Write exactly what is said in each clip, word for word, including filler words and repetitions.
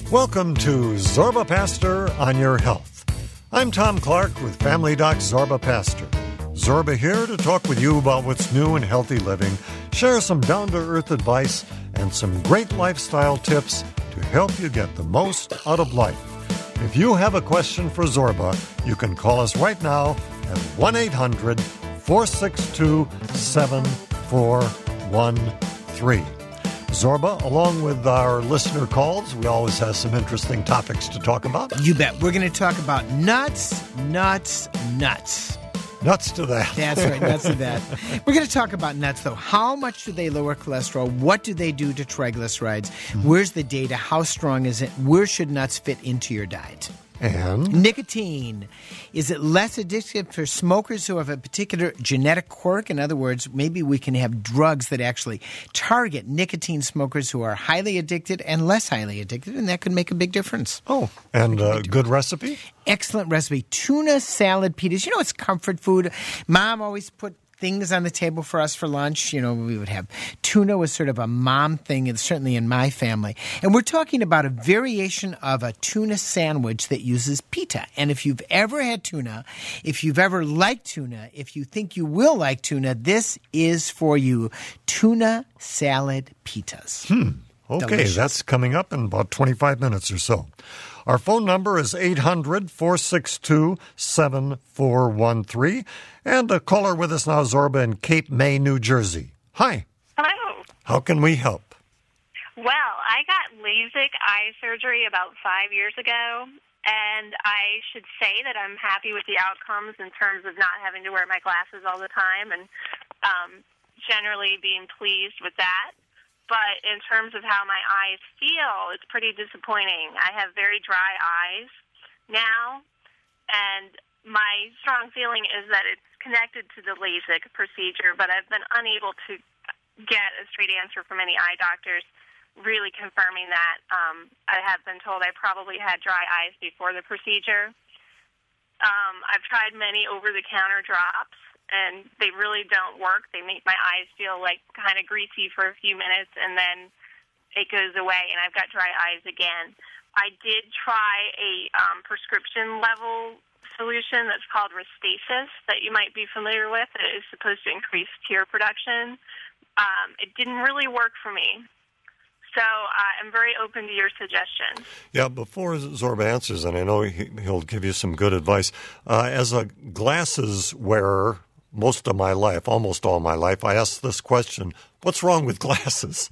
Welcome to Zorba Pastor on Your Health. I'm Tom Clark with Family Doc Zorba Pastor. Zorba here to talk with you about what's new in healthy living, share some down-to-earth advice, and some great lifestyle tips to help you get the most out of life. If you have a question for Zorba, you can call us right now at one eight hundred four six two seven four one three. Zorba, along with our listener calls, we always have some interesting topics to talk about. You bet. We're going to talk about nuts, nuts, nuts. Nuts to that. That's right, nuts to that. We're going to talk about nuts, though. How much do they lower cholesterol? What do they do to triglycerides? Mm-hmm. Where's the data? How strong is it? Where should nuts fit into your diet? And? Nicotine. Is it less addictive for smokers who have a particular genetic quirk? In other words, maybe we can have drugs that actually target nicotine smokers who are highly addicted and less highly addicted, and that could make a big difference. Oh, and a uh, good recipe? Excellent recipe. Tuna salad pitas. You know, it's comfort food. Mom always put things on the table for us for lunch. You know, we would have tuna was sort of a mom thing, and certainly in my family. And we're talking about a variation of a tuna sandwich that uses pita. And if you've ever had tuna, if you've ever liked tuna, if you think you will like tuna, this is for you. Tuna salad pitas. Hmm. Okay, Delicious. That's coming up in about twenty-five minutes or so. Our phone number is eight hundred four six two seven four one three. And a caller with us now, Zorba, in Cape May, New Jersey. Hi. Hello. How can we help? Well, I got LASIK eye surgery about five years ago, and I should say that I'm happy with the outcomes in terms of not having to wear my glasses all the time and um, generally being pleased with that. But in terms of how my eyes feel, it's pretty disappointing. I have very dry eyes now, and my strong feeling is that it's connected to the LASIK procedure, but I've been unable to get a straight answer from any eye doctors really confirming that. Um, I have been told I probably had dry eyes before the procedure. Um, I've tried many over-the-counter drops, and they really don't work. They make my eyes feel like kind of greasy for a few minutes, and then it goes away, and I've got dry eyes again. I did try a um, prescription-level solution that's called Restasis that you might be familiar with. It is supposed to increase tear production. Um, it didn't really work for me. So uh, I'm very open to your suggestions. Yeah, before Zorba answers, and I know he, he'll give you some good advice, uh, as a glasses wearer most of my life, almost all my life, I ask this question, what's wrong with glasses?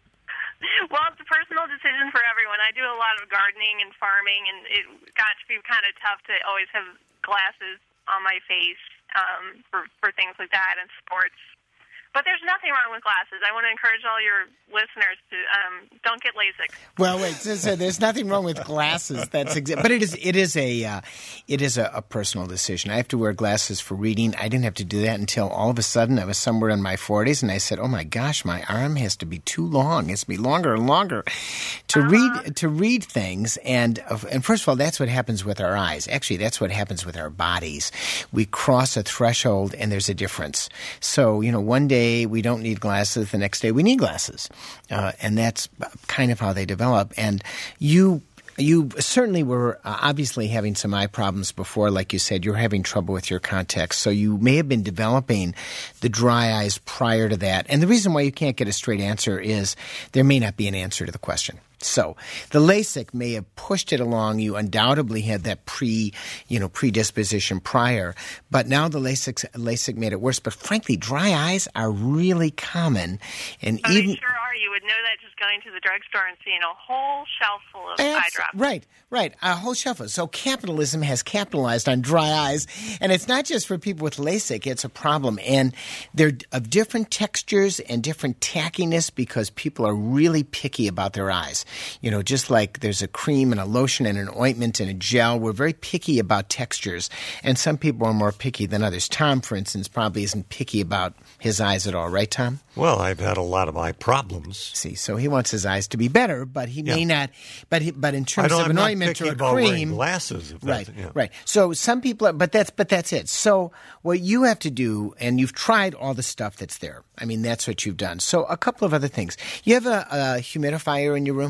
Well, it's a personal decision for everyone. I do a lot of gardening and farming, and it got to be kind of tough to always have glasses on my face um, for, for things like that and sports. But there's nothing wrong with glasses. I want to encourage all your listeners to um, don't get LASIK. Well, wait. So, so there's nothing wrong with glasses. That's exa- but it is it is a uh, it is a, a personal decision. I have to wear glasses for reading. I didn't have to do that until all of a sudden I was somewhere in my forties, and I said, "Oh my gosh, my arm has to be too long. It has to be longer and longer to uh-huh. read to read things." And uh, and first of all, that's what happens with our eyes. Actually, that's what happens with our bodies. We cross a threshold, and there's a difference. So you know, one day we don't need glasses, the next day we need glasses. Uh, and that's kind of how they develop. And you you certainly were uh, obviously having some eye problems before, like you said. You're having trouble with your contacts. So you may have been developing the dry eyes prior to that. And the reason why you can't get a straight answer is there may not be an answer to the question. So the LASIK may have pushed it along. You undoubtedly had that pre, you know, predisposition prior, but now the LASIK LASIK made it worse. But frankly, dry eyes are really common, and oh, even they sure are. You would know that just going to the drugstore and seeing a whole shelf full of Abs- eye drops. Right, right, a whole shelf. So capitalism has capitalized on dry eyes, and it's not just for people with LASIK. It's a problem, and they're of different textures and different tackiness because people are really picky about their eyes. You know, just like there's a cream and a lotion and an ointment and a gel, we're very picky about textures. And some people are more picky than others. Tom, for instance, probably isn't picky about his eyes at all. Right, Tom? Well, I've had a lot of eye problems. See, so he wants his eyes to be better, but he yeah. may not. But he, but in terms of an ointment or a cream, glasses. If right, yeah. right. So some people, are, but that's but that's it. So what you have to do, and you've tried all the stuff that's there. I mean, that's what you've done. So a couple of other things. You have a, a humidifier in your room?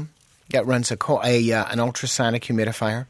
that runs a, co- a uh, an ultrasonic humidifier?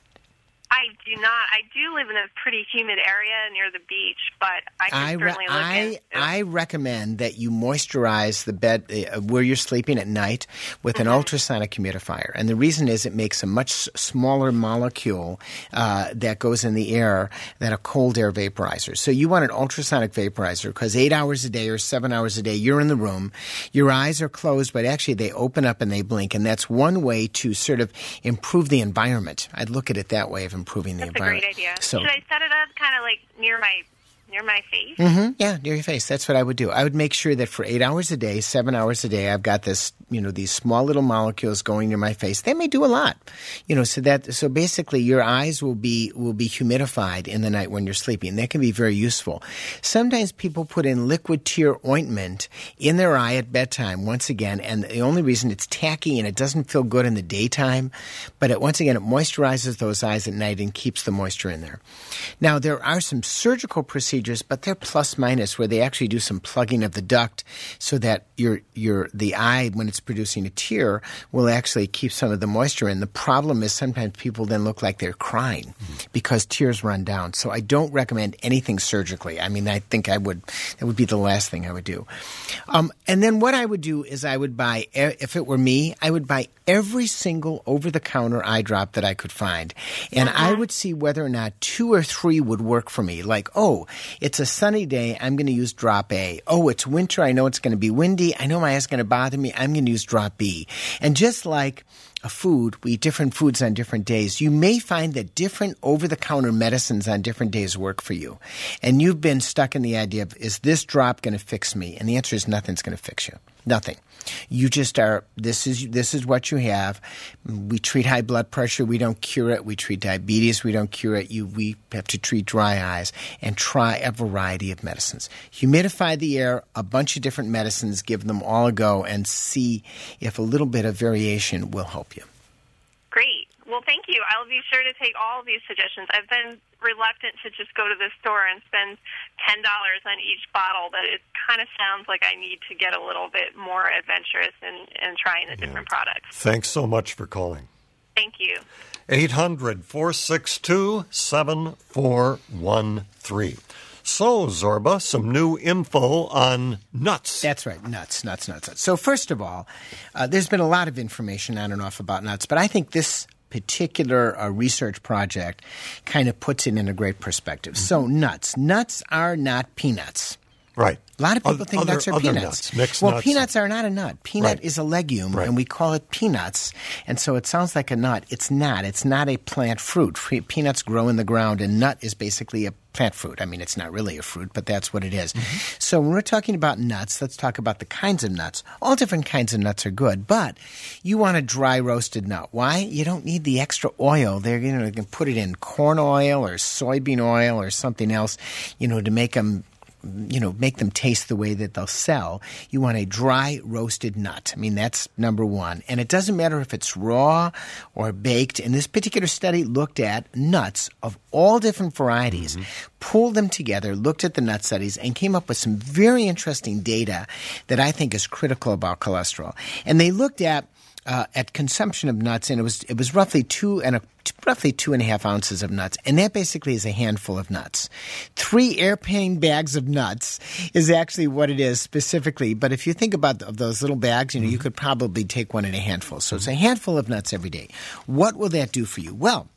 I do not. I do live in a pretty humid area near the beach, but I can I, re- certainly look I, into it. I recommend that you moisturize the bed uh, where you're sleeping at night with Mm-hmm. an ultrasonic humidifier. And the reason is it makes a much s- smaller molecule uh, that goes in the air than a cold air vaporizer. So you want an ultrasonic vaporizer because eight hours a day or seven hours a day, you're in the room. Your eyes are closed, but actually they open up and they blink. And that's one way to sort of improve the environment. I'd look at it that way of improving the That's a environment. great idea. So, Should I set it up kind of like near my near my face? Mm-hmm. Yeah, near your face. That's what I would do. I would make sure that for eight hours a day, seven hours a day, I've got this, you know, these small little molecules going near my face. They may do a lot, you know. So that so basically, your eyes will be will be humidified in the night when you're sleeping. That can be very useful. Sometimes people put in liquid tear ointment in their eye at bedtime. Once again, and the only reason it's tacky and it doesn't feel good in the daytime, but it, once again, it moisturizes those eyes at night and keeps the moisture in there. Now, there are some surgical procedures. But they're plus minus, where they actually do some plugging of the duct so that your your the eye, when it's producing a tear, will actually keep some of the moisture in. The problem is sometimes people then look like they're crying mm-hmm. because tears run down. So I don't recommend anything surgically. I mean, I think I would that would be the last thing I would do. Um, and then what I would do is I would buy, if it were me, I would buy every single over-the-counter eye drop that I could find, and uh-huh. I would see whether or not two or three would work for me. Like, oh, it's a sunny day, I'm going to use drop A. Oh, it's winter, I know it's going to be windy, I know my eye's going to bother me, I'm going to use drop B. And just like a food, we eat different foods on different days, you may find that different over-the-counter medicines on different days work for you. And you've been stuck in the idea of, is this drop going to fix me? And the answer is nothing's going to fix you. Nothing. You just are, this is this is what you have. We treat high blood pressure. We don't cure it. We treat diabetes. We don't cure it. You, we have to treat dry eyes and try a variety of medicines. Humidify the air, a bunch of different medicines, give them all a go, and see if a little bit of variation will help you. Great. Well, thank you. I'll be sure to take all of these suggestions. I've been reluctant to just go to the store and spend ten dollars on each bottle, but it kind of sounds like I need to get a little bit more adventurous in, in trying the different yeah. products. Thanks so much for calling. Thank you. eight hundred, four six two, seven four one three. So, Zorba, some new info on nuts. That's right, nuts, nuts, nuts. nuts. So first of all, uh, there's been a lot of information on and off about nuts, but I think this particular uh, research project kind of puts it in a great perspective. Mm-hmm. So nuts. Nuts are not peanuts. Right. A lot of people other, think other, nuts are other peanuts. Nuts, mixed well, nuts. peanuts are not a nut. Peanut right. is a legume, right. and we call it peanuts. And so it sounds like a nut. It's not. It's not a plant fruit. Peanuts grow in the ground, and nut is basically a plant fruit. I mean, it's not really a fruit, but that's what it is. Mm-hmm. So when we're talking about nuts, let's talk about the kinds of nuts. All different kinds of nuts are good, but you want a dry roasted nut. Why? You don't need the extra oil. They're, you know, you can put it in corn oil or soybean oil or something else, you know, to make them you know, make them taste the way that they'll sell. You want a dry roasted nut. I mean, that's number one. And it doesn't matter if it's raw or baked. And this particular study looked at nuts of all different varieties, mm-hmm. pulled them together, looked at the nut studies, and came up with some very interesting data that I think is critical about cholesterol. And they looked at Uh, at consumption of nuts, and it was it was roughly two and a roughly two and a half ounces of nuts, and that basically is a handful of nuts. Three airplane bags of nuts is actually what it is specifically. But if you think about of those little bags, you know, you could probably take one in a handful. So it's a handful of nuts every day. What will that do for you? Well,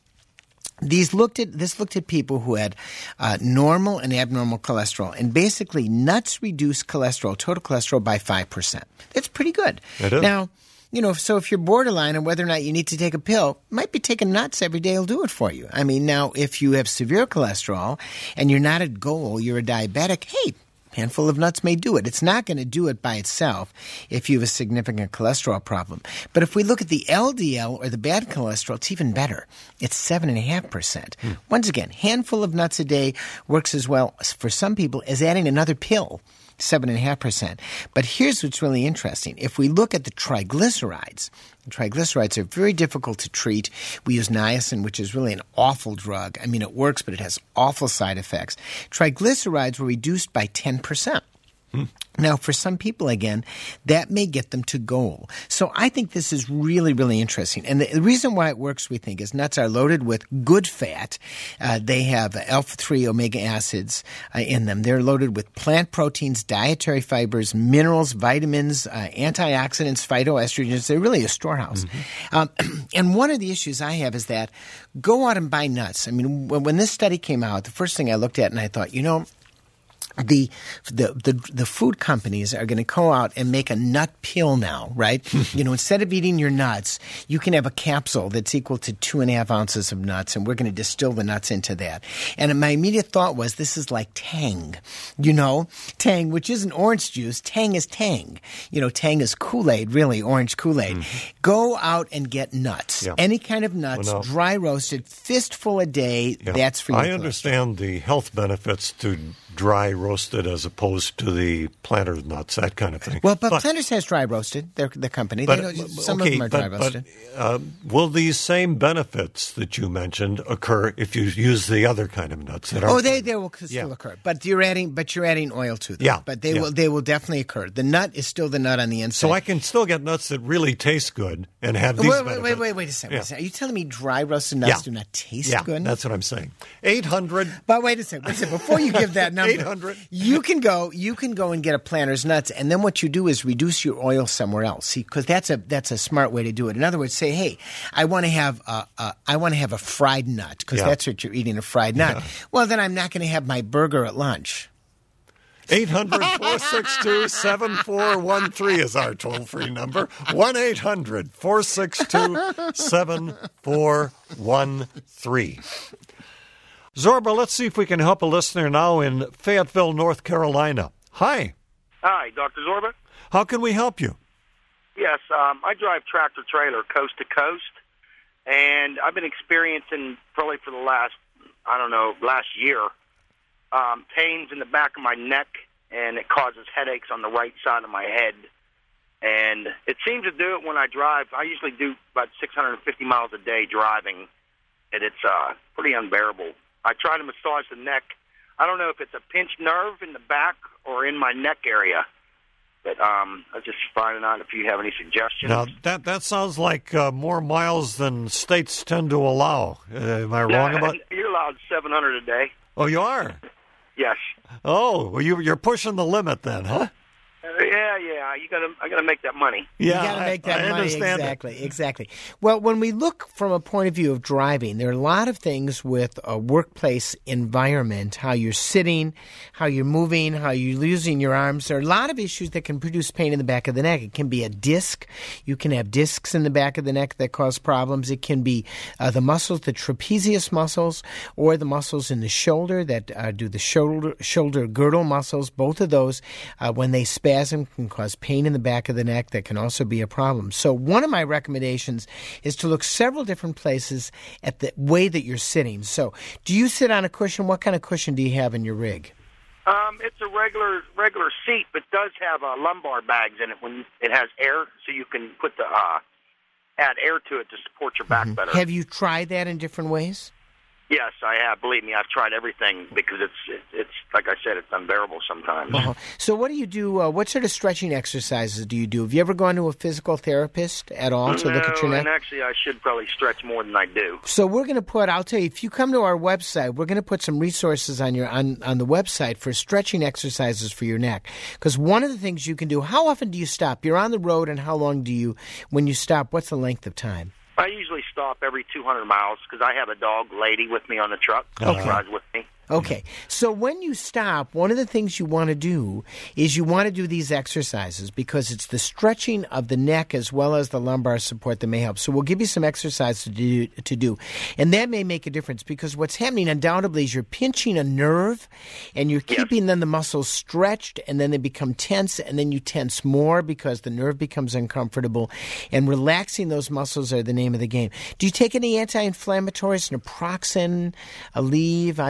These looked at this looked at people who had uh, normal and abnormal cholesterol, and basically nuts reduce cholesterol, total cholesterol, by five percent. That's pretty good. It is. Now, you know, so if you're borderline on whether or not you need to take a pill, might be taking nuts every day will do it for you. I mean, now, if you have severe cholesterol and you're not at goal, you're a diabetic, hey, a handful of nuts may do it. It's not going to do it by itself if you have a significant cholesterol problem. But if we look at the L D L or the bad cholesterol, it's even better. It's seven point five percent. Hmm. Once again, handful of nuts a day works as well for some people as adding another pill. seven point five percent. But here's what's really interesting. If we look at the triglycerides, the triglycerides are very difficult to treat. We use niacin, which is really an awful drug. I mean, it works, but it has awful side effects. Triglycerides were reduced by ten percent. Hmm. Now, for some people, again, that may get them to goal. So I think this is really, really interesting. And the, the reason why it works, we think, is nuts are loaded with good fat. Uh, they have alpha three omega acids uh, in them. They're loaded with plant proteins, dietary fibers, minerals, vitamins, uh, antioxidants, phytoestrogens. They're really a storehouse. Mm-hmm. Um, and one of the issues I have is that go out and buy nuts. I mean, when, when this study came out, the first thing I looked at and I thought, you know, The, the the the food companies are going to go out and make a nut pill now, right? You know, instead of eating your nuts, you can have a capsule that's equal to two and a half ounces of nuts, and we're going to distill the nuts into that. And my immediate thought was, this is like Tang, you know, Tang, which isn't orange juice. Tang is Tang. You know, Tang is Kool-Aid, really, orange Kool-Aid. Mm-hmm. Go out and get nuts, yeah. Any kind of nuts, well, no. dry roasted, fistful a day. Yeah. That's for you. I understand the health benefits to dry roasted as opposed to the Planters nuts, that kind of thing. Well, but, but Planters has dry roasted. They're the company. But, they some okay, of them are but, dry roasted. But, uh, will these same benefits that you mentioned occur if you use the other kind of nuts? That are oh, they they will still yeah. occur. But you're adding but you're adding oil to them. Yeah, but they yeah. will they will definitely occur. The nut is still the nut on the inside. So I can still get nuts that really taste good and have these wait, benefits. Wait, wait, wait, wait a second. Yeah. Wait a second. Are you telling me dry roasted nuts yeah. do not taste yeah, good? That's what I'm saying. eight hundred But wait a second. Wait a second. Before you give that number, eight hundred you can go. You can go and get a Planters nuts, and then what you do is reduce your oil somewhere else. See, because that's a that's a smart way to do it. In other words, say, hey, I want to have a, a I want to have a fried nut because yeah. that's what you're eating, a fried nut. Yeah. Well, then I'm not going to have my burger at lunch. eight hundred, four six two, seven four one three is our toll-free number. one eight hundred, four six two, seven four one three. Zorba, let's see if we can help a listener now in Fayetteville, North Carolina. Hi. Hi, Doctor Zorba. How can we help you? Yes, um, I drive tractor-trailer coast to coast, and I've been experiencing probably for the last, I don't know, last year, um, pains in the back of my neck, and it causes headaches on the right side of my head. And it seems to do it when I drive. I usually do about six hundred fifty miles a day driving, and it's uh, pretty unbearable. I try to massage the neck. I don't know if it's a pinched nerve in the back or in my neck area, but um, I was just finding out if you have any suggestions. Now, that that sounds like uh, more miles than states tend to allow. Uh, am I wrong no, about? You're allowed seven hundred a day. Oh, you are? Yes. Oh, well, you, you're pushing the limit then, huh? Uh, yeah, yeah. You gotta, I gotta make that money. Yeah, you got to make that I, I money. understand Exactly, it. exactly. Well, when we look from a point of view of driving, there are a lot of things with a workplace environment, how you're sitting, how you're moving, how you're using your arms. There are a lot of issues that can produce pain in the back of the neck. It can be a disc. You can have discs in the back of the neck that cause problems. It can be uh, the muscles, the trapezius muscles, or the muscles in the shoulder that uh, do the shoulder shoulder girdle muscles. Both of those, uh, when they spasm, can cause pain in the back of the neck. That can also be a problem. So one of my recommendations is to look several different places at the way that you're sitting. So do you sit on a cushion? What kind of cushion do you have in your rig? Um, it's a regular regular seat, but does have uh, lumbar bags in it when it has air, so you can put the uh, add air to it to support your back mm-hmm. better. Have you tried that in different ways? Yes, I have. Believe me, I've tried everything because it's it, it's like I said, it's unbearable sometimes. Uh-huh. So, what do you do? Uh, what sort of stretching exercises do you do? Have you ever gone to a physical therapist at all to no, look at your neck? And actually, I should probably stretch more than I do. So, we're going to put. I'll tell you, if you come to our website, we're going to put some resources on your on on the website for stretching exercises for your neck. Because one of the things you can do. How often do you stop? You're on the road, and how long do you when you stop? What's the length of time? I usually stop every two hundred miles because I have a dog lady with me on the truck. Okay. She rides with me. Okay. So when you stop, one of the things you want to do is you want to do these exercises because it's the stretching of the neck as well as the lumbar support that may help. So we'll give you some exercises to do, to do. And that may make a difference because what's happening undoubtedly is you're pinching a nerve and you're keeping yes. then the muscles stretched and then they become tense and then you tense more because the nerve becomes uncomfortable. And relaxing those muscles are the name of the game. Do you take any anti-inflammatories, naproxen, Aleve, ibuprofen?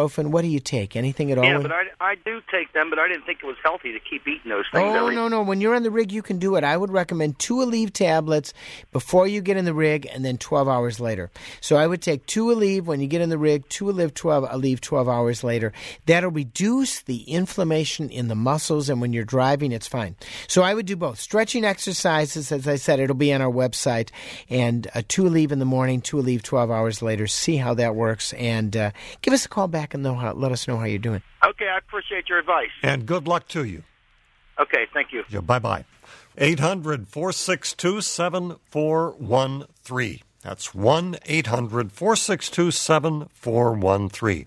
ibuprofen? What do you take? Anything at all? Yeah, but I, I do take them, but I didn't think it was healthy to keep eating those things. Oh, every... no, no. When you're on the rig, you can do it. I would recommend two Aleve tablets before you get in the rig and then twelve hours later. So I would take two Aleve when you get in the rig, two Aleve twelve, Aleve twelve hours later. That'll reduce the inflammation in the muscles, and when you're driving, it's fine. So I would do both. Stretching exercises, as I said, it'll be on our website, and uh, two Aleve in the morning, two Aleve twelve hours later. See how that works, and uh, give us a call back and know how, let us know how you're doing. Okay, I appreciate your advice. And good luck to you. Okay, thank you. Yeah, bye-bye. eight hundred, four six two, seven four one three. That's one eight hundred, four six two, seven four one three.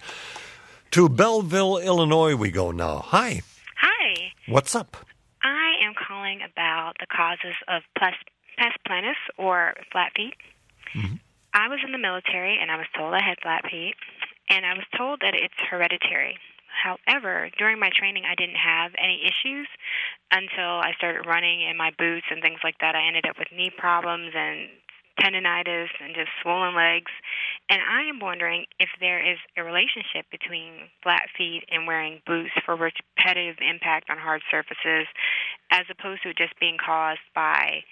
To Belleville, Illinois we go now. Hi. Hi. What's up? I am calling about the causes of pes planus, or flat feet. Mm-hmm. I was in the military, and I was told I had flat feet, and I was told that it's hereditary. However, during my training, I didn't have any issues until I started running in my boots and things like that. I ended up with knee problems and tendinitis and just swollen legs. And I am wondering if there is a relationship between flat feet and wearing boots for repetitive impact on hard surfaces, as opposed to it just being caused by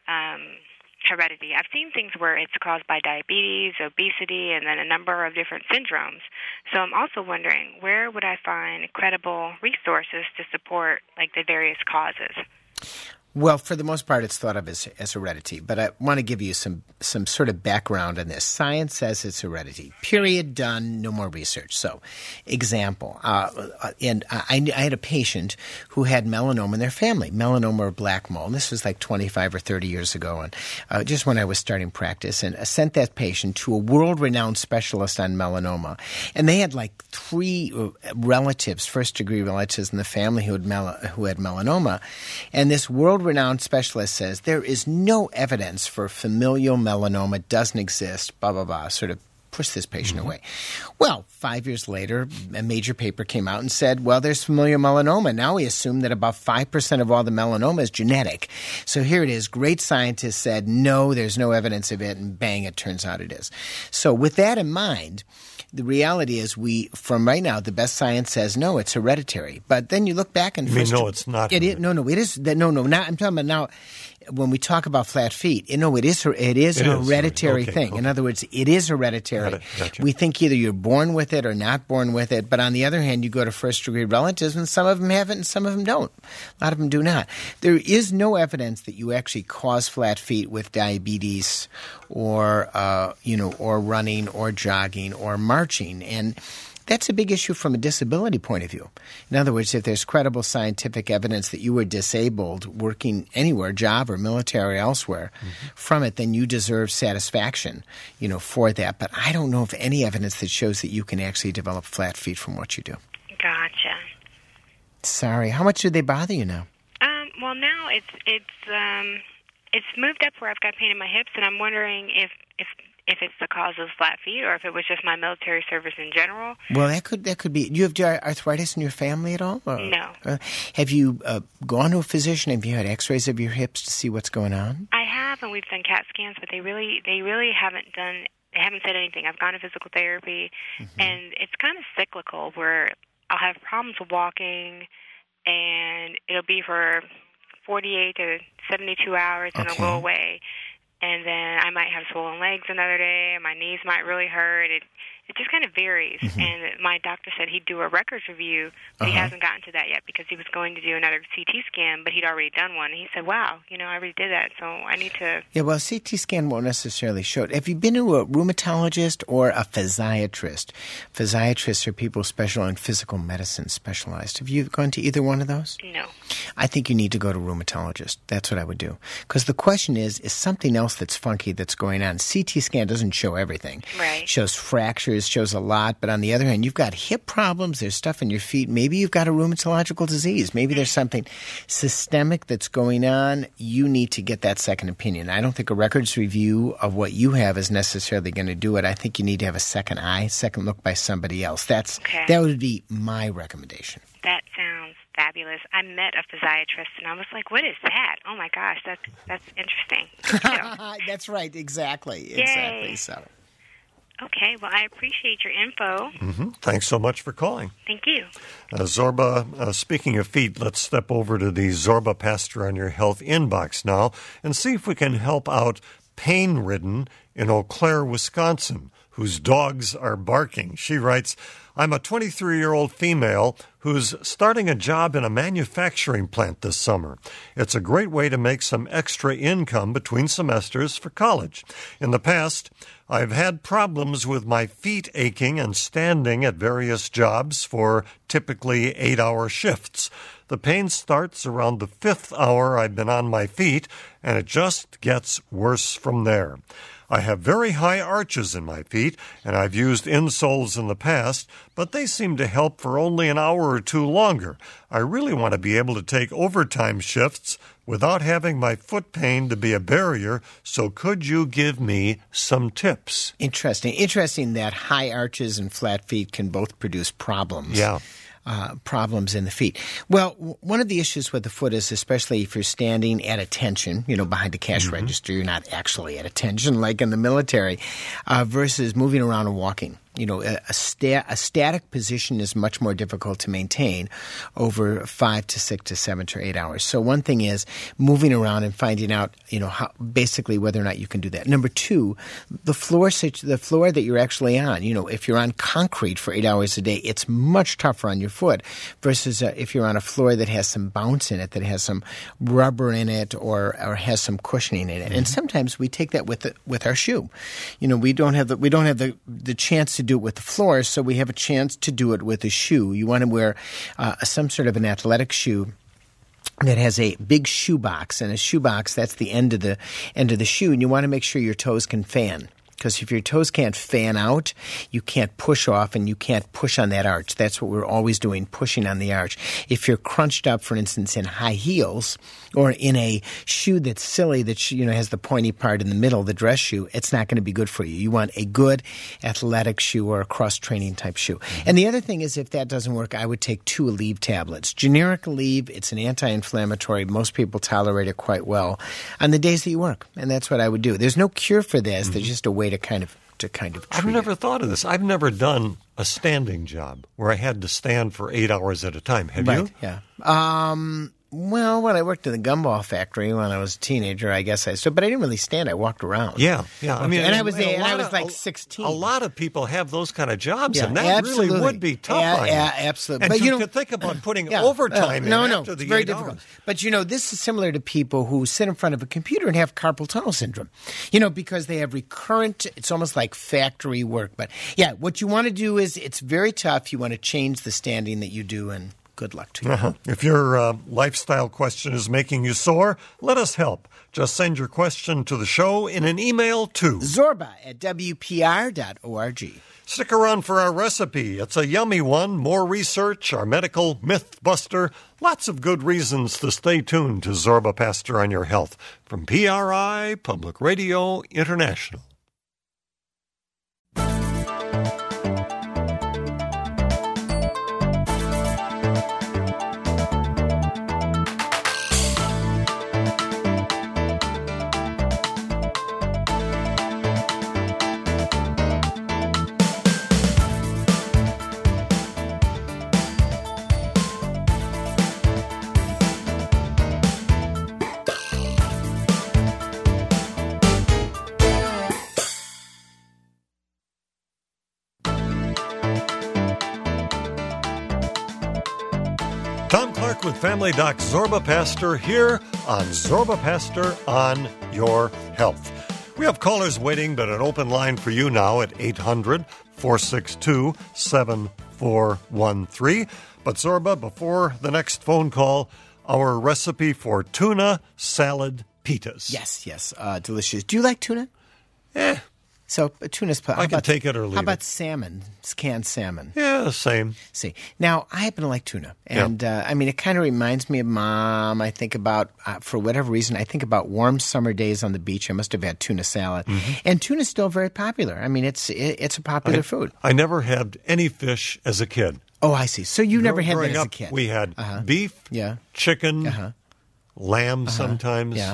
um, heredity. I've seen things where it's caused by diabetes, obesity, and then a number of different syndromes. So I'm also wondering, where would I find credible resources to support like the various causes? Well, for the most part, it's thought of as, as heredity, but I want to give you some, some sort of background on this. Science says it's heredity. Period. Done. No more research. So, example, uh, and I, I had a patient who had melanoma in their family, melanoma or black mold. This was like twenty-five or thirty years ago, and uh, just when I was starting practice, and I sent that patient to a world-renowned specialist on melanoma, and they had like three relatives, first-degree relatives in the family who had, mel- who had melanoma, and this world renowned specialist says there is no evidence for familial melanoma, doesn't exist, blah, blah, blah, sort of push this patient Mm-hmm. away. Well, five years later, a major paper came out and said, well, there's familial melanoma. Now we assume that about five percent of all the melanoma is genetic. So here it is. Great scientists said, no, there's no evidence of it, and bang, it turns out it is. So with that in mind, the reality is we, from right now, the best science says, no, it's hereditary. But then you look back and... You mean, no, it's not. It is, no, no, it is. No, no, not, I'm talking about now... When we talk about flat feet, you know, it is it is it a is, hereditary okay, thing. okay. In other words, it is hereditary. Got it, gotcha. We think either you're born with it or not born with it. But on the other hand, you go to first-degree relatives, and some of them have it and some of them don't. A lot of them do not. There is no evidence that you actually cause flat feet with diabetes or, uh, you know, or running or jogging or marching. And that's a big issue from a disability point of view. In other words, if there's credible scientific evidence that you were disabled working anywhere, job or military or elsewhere, mm-hmm. from it, then you deserve satisfaction, you know, for that. But I don't know of any evidence that shows that you can actually develop flat feet from what you do. Gotcha. Sorry. How much do they bother you now? Um, well, now it's it's um, it's moved up where I've got pain in my hips, and I'm wondering if if if it's the cause of flat feet or if it was just my military service in general. Well, that could that could be. Do you have arthritis in your family at all? Or, no. Uh, have you uh, gone to a physician? Have you had X-rays of your hips to see what's going on? I have, and we've done CAT scans, but they really they really haven't done. They haven't said anything. I've gone to physical therapy, mm-hmm. and it's kind of cyclical where I'll have problems with walking, and it'll be for forty-eight to seventy-two hours, and okay. it'll go away. And then I might have swollen legs another day, and my knees might really hurt. It it just kind of varies. Mm-hmm. And my doctor said he'd do a records review, but uh-huh. he hasn't gotten to that yet because he was going to do another C T scan, but he'd already done one. And he said, wow, you know, I already did that, so I need to... Yeah, well, C T scan won't necessarily show it. Have you been to a rheumatologist or a physiatrist? Physiatrists are people special in physical medicine specialized. Have you gone to either one of those? No. I think you need to go to a rheumatologist. That's what I would do. Because the question is, is something else that's funky that's going on? C T scan doesn't show everything. Right. It shows fractures, shows a lot. But on the other hand, you've got hip problems. There's stuff in your feet. Maybe you've got a rheumatological disease. Maybe there's something systemic that's going on. You need to get that second opinion. I don't think a records review of what you have is necessarily going to do it. I think you need to have a second eye, second look by somebody else. That's okay. That would be my recommendation. That sounds fabulous. I met a physiatrist, and I was like, what is that? Oh, my gosh, that's that's interesting. That's right, exactly. Yay. Exactly. So. Okay, well, I appreciate your info. Mm-hmm. Thanks so much for calling. Thank you. Uh, Zorba, uh, speaking of feet, let's step over to the Zorba Pastor on Your Health inbox now and see if we can help out Pain-Ridden in Eau Claire, Wisconsin, whose dogs are barking. She writes, I'm a twenty-three-year-old female who's starting a job in a manufacturing plant this summer. It's a great way to make some extra income between semesters for college. In the past, I've had problems with my feet aching and standing at various jobs for typically eight-hour shifts. The pain starts around the fifth hour I've been on my feet, and it just gets worse from there. I have very high arches in my feet, and I've used insoles in the past, but they seem to help for only an hour or two longer. I really want to be able to take overtime shifts without having my foot pain to be a barrier, so could you give me some tips? Interesting. Interesting that high arches and flat feet can both produce problems. Yeah. Uh, problems in the feet. Well, w- one of the issues with the foot is, especially if you're standing at attention, you know, behind the cash mm-hmm. register, you're not actually at attention like in the military, uh, versus moving around and walking. You know, a, a, sta- a static position is much more difficult to maintain over five to six to seven to eight hours. So one thing is moving around and finding out, you know, how, basically whether or not you can do that. Number two, the floor, the floor that you're actually on. You know, if you're on concrete for eight hours a day, it's much tougher on your foot versus uh, if you're on a floor that has some bounce in it, that has some rubber in it, or or has some cushioning in it. Mm-hmm. And sometimes we take that with the, with our shoe. You know, we don't have the we don't have the the chance to do it with the floor, so we have a chance to do it with a shoe. You want to wear uh, some sort of an athletic shoe that has a big shoe box, and a shoe box, that's the end of the end of the shoe, and you want to make sure your toes can fan. Because if your toes can't fan out, you can't push off and you can't push on that arch. That's what we're always doing, pushing on the arch. If you're crunched up, for instance, in high heels or in a shoe that's silly, that you know has the pointy part in the middle, the dress shoe, it's not going to be good for you. You want a good athletic shoe or a cross-training type shoe. Mm-hmm. And the other thing is, if that doesn't work, I would take two Aleve tablets. Generic Aleve, it's an anti-inflammatory. Most people tolerate it quite well on the days that you work. And that's what I would do. There's no cure for this. Mm-hmm. There's just a way to kind of to kind of treat I've never it. thought of this. I've never done a standing job where I had to stand for eight hours at a time. Have right, you? Yeah. Um, well, when I worked in the gumball factory when I was a teenager, I guess I so, but I didn't really stand. I walked around. Yeah, yeah. I mean, and I was and and I was of, like sixteen. A lot of people have those kind of jobs, yeah, and that absolutely. really would be tough yeah, on you. Yeah, absolutely. And but to, you know, to think about putting yeah, overtime uh, no, in no, after it's the very eight difficult. hours. But you know, this is similar to people who sit in front of a computer and have carpal tunnel syndrome. You know, because they have recurrent. It's almost like factory work. But yeah, what you want to do is it's very tough. You want to change the standing that you do, and good luck to you. Uh-huh. If your uh, lifestyle question is making you sore, let us help. Just send your question to the show in an email to Zorba at W P R dot org. Stick around for our recipe. It's a yummy one. More research, our medical myth buster. Lots of good reasons to stay tuned to Zorba Pastor on Your Health from P R I, Public Radio International. Tom Clark with Family Doc Zorba Pastor here on Zorba Pastor on Your Health. We have callers waiting, but an open line for you now at eight hundred, four six two, seven four one three. But Zorba, before the next phone call, our recipe for tuna salad pitas. Yes, yes, uh, delicious. Do you like tuna? Eh. So uh, tuna's. I can take it or leave How about it. salmon? It's canned salmon. Yeah, same. See, now I happen to like tuna, and yeah. uh, I mean, it kind of reminds me of Mom. I think about, uh, for whatever reason, I think about warm summer days on the beach. I must have had tuna salad, mm-hmm. and tuna's still very popular. I mean, it's it, it's a popular I, food. I never had any fish as a kid. Oh, I see. So you never had Growing that as up, a kid. We had uh-huh. beef, yeah. chicken, uh-huh. lamb uh-huh. sometimes. Yeah.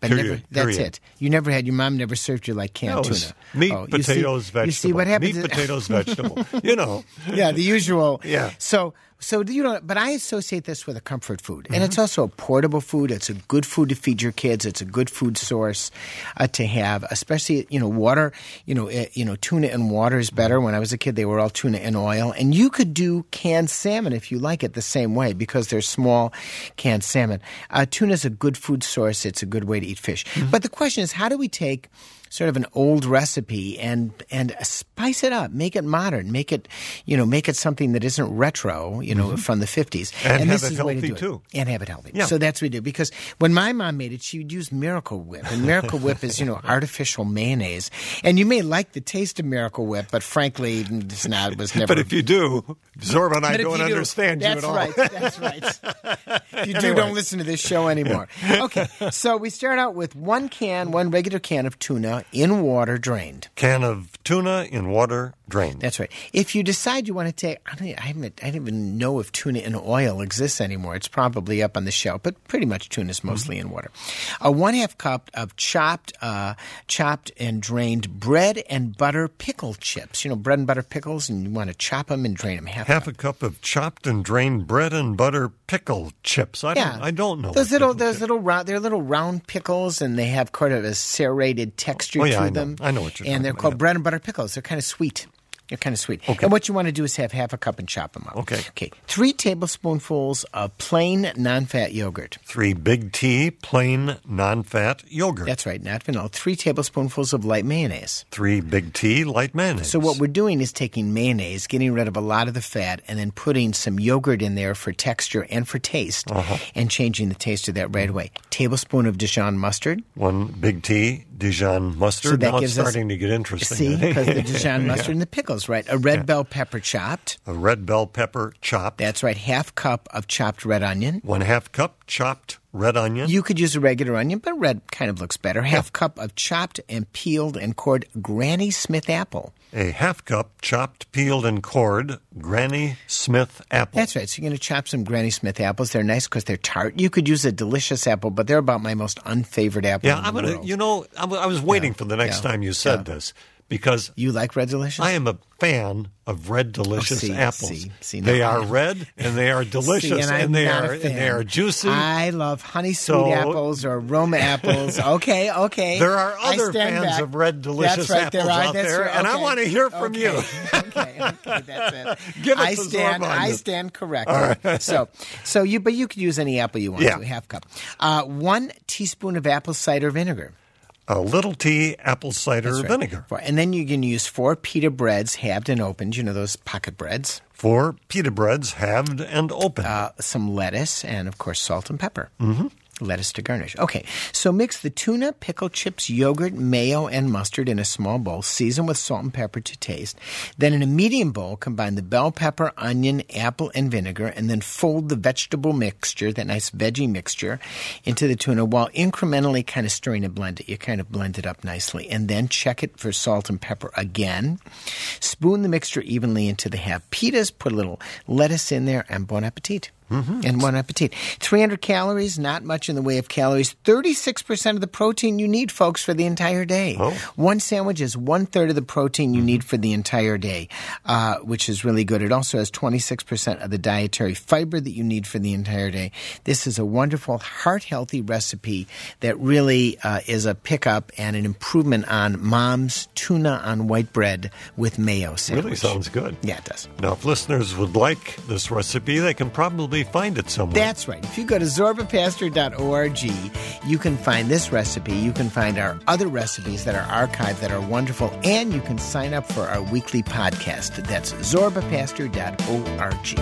But Period. never, that's Period. it. You never had, your mom never served you like canned No, it was tuna. meat, Oh, you see- potatoes, vegetable. You see what happens? Meat, potatoes, vegetable. You know. Yeah, the usual. Yeah. So, so you know, but I associate this with a comfort food, and Mm-hmm. it's also a portable food. It's a good food to feed your kids. It's a good food source uh, to have, especially you know water. You know, uh, you know, tuna and water is better. When I was a kid, they were all tuna and oil, and you could do canned salmon if you like it the same way because they're small canned salmon. Uh, tuna is a good food source. It's a good way to eat fish. Mm-hmm. But the question is, how do we take sort of an old recipe and and spice it up, make it modern, make it you know make it something that isn't retro, you know, from the fifties, And have this it is the way to healthy, do too. it. And have it healthy. Yeah. So that's what we do. Because when my mom made it, she would use Miracle Whip, and Miracle Whip is you know artificial mayonnaise. And you may like the taste of Miracle Whip, but frankly, it's not. It was never. But if you do, Zorba and I But if don't you do, understand you that's at all. right. That's right. If you do, Anyway. don't listen to this show anymore. Okay, so we start out with one can, one regular can of tuna in water drained. Can of tuna in water drained. That's right. If you decide you want to take, I don't, I, haven't, I don't even know if tuna in oil exists anymore. It's probably up on the shelf, but pretty much tuna is mostly in water. A one half cup of chopped, uh, chopped and drained bread and butter pickle chips. You know, bread and butter pickles, and you want to chop them and drain them. Half, Half cup. a cup of chopped and drained bread and butter pickle chips. I Yeah, don't. I don't know. those what little, pickle those chip- little round. They're little round pickles, and they have kind of a serrated texture Oh, yeah, to I know. them. I know what you're And talking they're about, called yeah. bread and butter pickles. They're kind of sweet. They're kind of sweet. Okay. And what you want to do is have half a cup and chop them up. Okay. Okay. Three tablespoonfuls of plain non-fat yogurt. Three big T plain non-fat yogurt. That's right, not vanilla. Three tablespoonfuls of light mayonnaise. Three big T light mayonnaise. So what we're doing is taking mayonnaise, getting rid of a lot of the fat, and then putting some yogurt in there for texture and for taste, Uh-huh. and changing the taste of that right away. Tablespoon of Dijon mustard. One big T Dijon mustard. So that now gives it's us- starting to get interesting. See, because the Dijon Yeah. mustard and the pickles, right? A red bell pepper chopped. A red bell pepper chopped. That's right. Half cup of chopped red onion. One half cup chopped red onion. You could use a regular onion, but red kind of looks better. Half cup of chopped and peeled and cored Granny Smith apple. A half cup chopped, peeled, and cored Granny Smith apple. That's right. So you're going to chop some Granny Smith apples. They're nice because they're tart. You could use a delicious apple, but they're about my most unfavored apple Yeah, in I'm the gonna. world. You know, I'm, I was waiting for the next yeah, time you said yeah. this because You like Red Delicious? I am a fan of red delicious see, apples. see, see, they now are I- red and they are delicious See, and, I'm and they not are a fan. and they are juicy. I love honey sweet So- apples or Roma apples. Okay, okay. There are I other stand fans back. of red delicious that's right, apples there are. out That's there, right. and I Okay. want to hear from okay. you. okay, okay, that's it. Give us I the stand. Zorba on I this. stand corrected. So, so you, but you could use any apple you want Yeah. to, half cup. Uh, one teaspoon of apple cider vinegar. A little tea apple cider That's right. vinegar. Four- And then you can use four pita breads, halved and opened. You know those pocket breads. Four pita breads halved and opened. Uh, some lettuce, and of course salt and pepper. Mm-hmm. Lettuce to garnish. Okay, so mix the tuna, pickle chips, yogurt, mayo, and mustard in a small bowl. Season with salt and pepper to taste. Then in a medium bowl, combine the bell pepper, onion, apple, and vinegar, and then fold the vegetable mixture, that nice veggie mixture, into the tuna while incrementally kind of stirring and blend it. You kind of blend it up nicely. And then check it for salt and pepper again. Spoon the mixture evenly into the half pitas. Put a little lettuce in there, and bon appetit. Mm-hmm. And bon appetit. three hundred calories, not much in the way of calories. thirty-six percent of the protein you need, folks, for the entire day. Oh. One sandwich is one-third of the protein you Mm-hmm. need for the entire day, uh, which is really good. It also has twenty-six percent of the dietary fiber that you need for the entire day. This is a wonderful, heart-healthy recipe that really uh, is a pickup and an improvement on Mom's tuna on white bread with mayo sandwich. really sounds good. Yeah, it does. Now, if listeners would like this recipe, they can probably find it somewhere. That's right. If you go to zorba pastor dot org, you can find this recipe. You can find our other recipes that are archived that are wonderful, and you can sign up for our weekly podcast. That's zorba pastor dot org.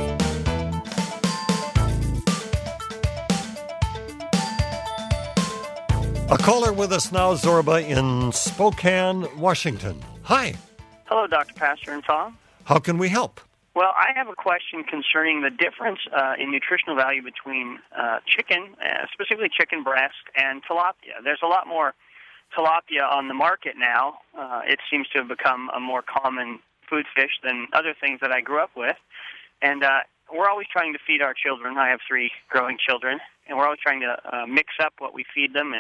A caller with us now, Zorba, in Spokane, Washington. Hi. Hello, Doctor Pastor and Tom. How can we help? Well, I have a question concerning the difference uh, in nutritional value between uh, chicken, uh, specifically chicken breast, and tilapia. There's a lot more tilapia on the market now. Uh, it seems to have become a more common food fish than other things that I grew up with. And uh, we're always trying to feed our children. I have three growing children, and we're always trying to uh, mix up what we feed them and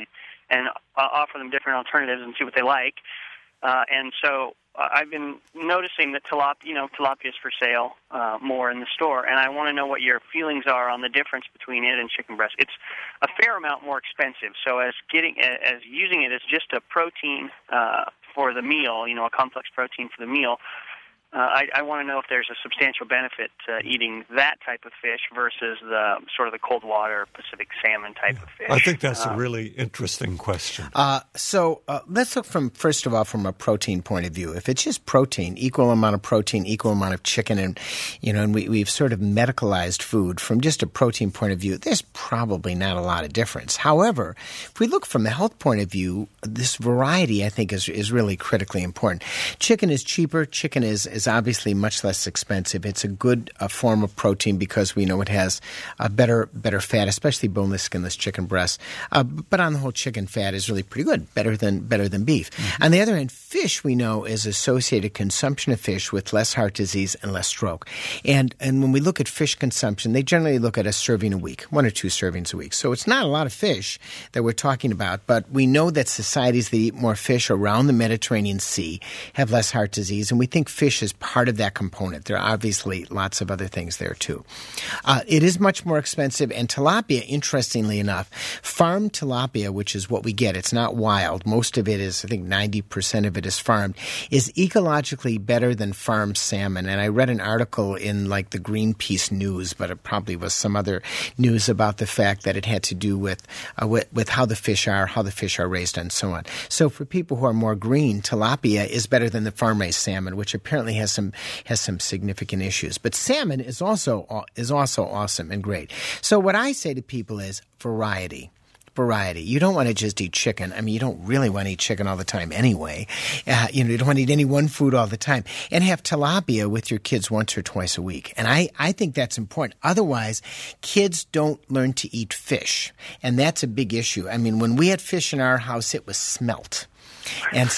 and uh, offer them different alternatives and see what they like. Uh, and so uh, I've been noticing that tilapia, you know, tilapia is for sale uh, more in the store, and I want to know what your feelings are on the difference between it and chicken breast. It's a fair amount more expensive, so as getting as using it as just a protein uh, for the meal, you know, a complex protein for the meal. Uh, I, I want to know if there's a substantial benefit to eating that type of fish versus the sort of the cold water Pacific salmon type yeah. of fish. I think that's uh, a really interesting question. Uh, so uh, let's look from, first of all, from a protein point of view. If it's just protein, equal amount of protein, equal amount of chicken, and you know, and we, we've sort of medicalized food from just a protein point of view, there's probably not a lot of difference. However, if we look from the health point of view, this variety, I think, is is really critically important. Chicken is cheaper. Chicken is is obviously much less expensive. It's a good uh, form of protein because we know it has a better better fat, especially boneless, skinless chicken breasts. Uh, but on the whole, chicken fat is really pretty good, better than better than beef. Mm-hmm. On the other hand, fish we know is associated consumption of fish with less heart disease and less stroke. And and when we look at fish consumption, they generally look at a serving a week, one or two servings a week. So it's not a lot of fish that we're talking about, but we know that societies that eat more fish around the Mediterranean Sea have less heart disease, and we think fish is part of that component. There are obviously lots of other things there too. Uh, it is much more expensive, and tilapia, interestingly enough, farmed tilapia, which is what we get, it's not wild. Most of it is, I think ninety percent of it is farmed, is ecologically better than farmed salmon. And I read an article in like the Greenpeace News, but it probably was some other news about the fact that it had to do with, uh, with, with how the fish are, how the fish are raised, and so on. So for people who are more green, tilapia is better than the farm-raised salmon, which apparently has some has some significant issues. But salmon is also is also awesome and great. So what I say to people is variety. Variety. You don't want to just eat chicken. I mean, you don't really want to eat chicken all the time anyway. Uh, you know, you don't want to eat any one food all the time. And have tilapia with your kids once or twice a week. And I, I think that's important. Otherwise, kids don't learn to eat fish. And that's a big issue. I mean, when we had fish in our house, it was smelt. And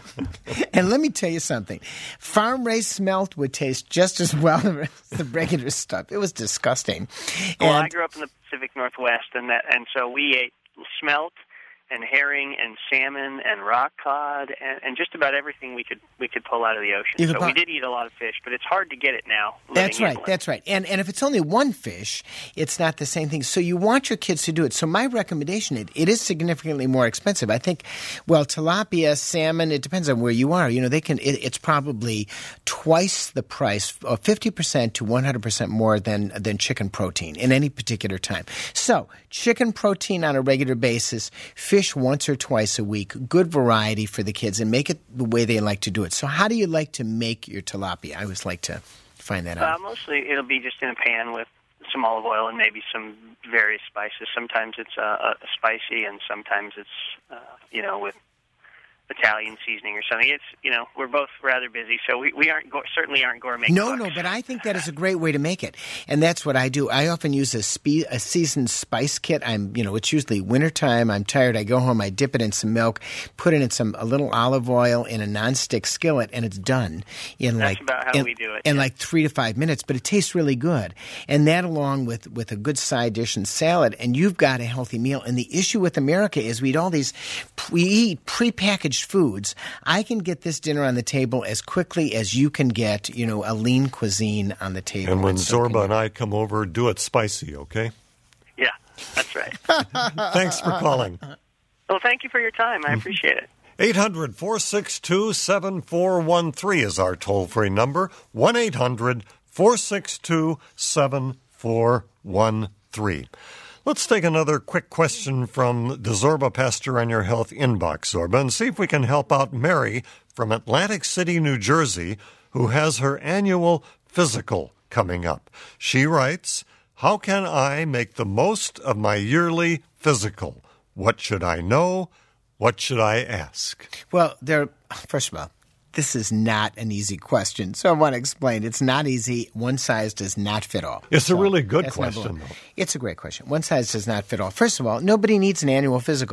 and let me tell you something. Farm-raised smelt would taste just as well as the regular stuff. It was disgusting. Well, and, I grew up in the Pacific Northwest, and that, and so we ate smelt and herring and salmon and rock cod and, and just about everything we could we could pull out of the ocean. So we did eat a lot of fish, but it's hard to get it now. That's right. That's right. And and if it's only one fish, it's not the same thing. So you want your kids to do it. So my recommendation, it, it is significantly more expensive. I think, well, tilapia, salmon, it depends on where you are. You know, they can. It, it's probably twice the price, or fifty percent to one hundred percent more than than chicken protein in any particular time. So chicken protein on a regular basis, fish once or twice a week, good variety for the kids, and make it the way they like to do it. So how do you like to make your tilapia? I always like to find that out. Uh, mostly it'll be just in a pan with some olive oil and maybe some various spices. Sometimes it's uh, uh, spicy, and sometimes it's, uh, you know, with Italian seasoning or something. It's, you know, we're both rather busy, so we, we aren't go- certainly aren't gourmet No, cooks. no, but I think that is a great way to make it, and that's what I do. I often use a, spe- a seasoned spice kit. I'm, you know, it's usually wintertime. I'm tired. I go home. I dip it in some milk, put it in some a little olive oil in a nonstick skillet, and it's done in that's like about how in, we do it in yeah. like three to five minutes. But it tastes really good, and that along with with a good side dish and salad, and you've got a healthy meal. And the issue with America is we eat all these, we eat prepackaged foods. I can get this dinner on the table as quickly as you can get, you know, a lean cuisine on the table. And when and so Zorba and I come over, do it spicy, okay? Yeah, that's right. Thanks for calling. Well, thank you for your time. I appreciate it. eight hundred, four six two, seven four one three is our toll-free number. one eight hundred, four six two, seven four one three. Let's take another quick question from the Zorba Pastor on Your Health inbox, Zorba, and see if we can help out Mary from Atlantic City, New Jersey, who has her annual physical coming up. She writes, how can I make the most of my yearly physical? What should I know? What should I ask? Well, there. First of all, this is not an easy question, so I want to explain. It's not easy. One size does not fit all. It's so a really good question, though. It's a great question. One size does not fit all. First of all, nobody needs an annual physical.